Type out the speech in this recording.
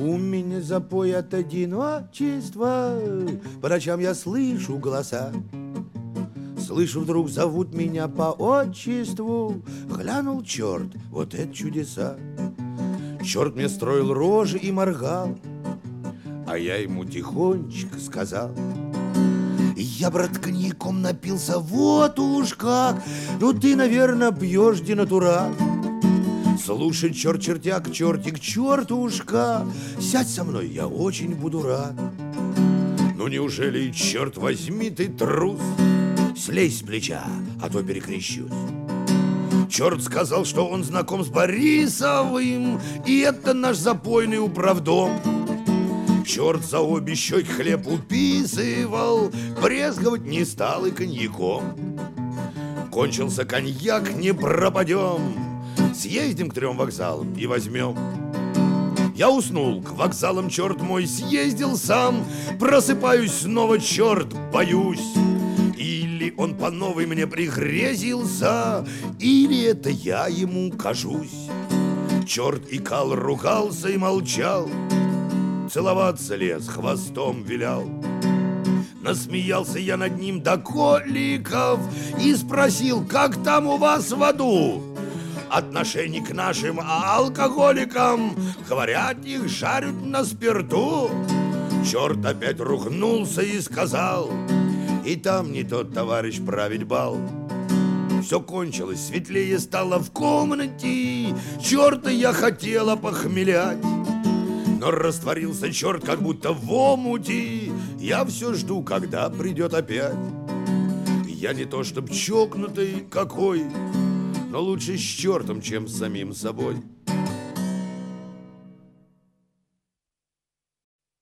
меня запой от одиночества, по ночам я слышу голоса. Слышу, вдруг зовут меня по отчеству. Глянул черт, вот это чудеса. Черт мне строил рожи и моргал, а я ему тихонечко сказал: я, брат, коньяком напился, вот уж как. Ну ты, наверное, пьешь денатурат. Слушай, черт, чертяк, чертик, чертушка, сядь со мной, я очень буду рад. Ну неужели, черт возьми, ты трус? Слезь с плеча, а то перекрещусь. Черт сказал, что он знаком с Борисовым, и это наш запойный управдом. Черт за обе щеки хлеб уписывал, брезговать не стал и коньяком. Кончился коньяк, не пропадем, съездим к 3 вокзалам и возьмем. Я уснул, к вокзалам, черт мой, съездил сам. Просыпаюсь снова, черт, боюсь. Или он по новой мне пригрезился, или это я ему кажусь. Черт икал, ругался и молчал, целоваться лез, хвостом вилял. Насмеялся я над ним до коликов и спросил: как там у вас в аду? Отношение к нашим алкоголикам, говорят, их жарят на спирту. Черт опять ругнулся и сказал: и там не тот товарищ править бал. Все кончилось, светлее стало в комнате. Черта я хотела похмелять, но растворился черт, как будто в омуте. Я все жду, когда придет опять. Я не то чтоб чокнутый какой, но лучше с чертом, чем с самим собой.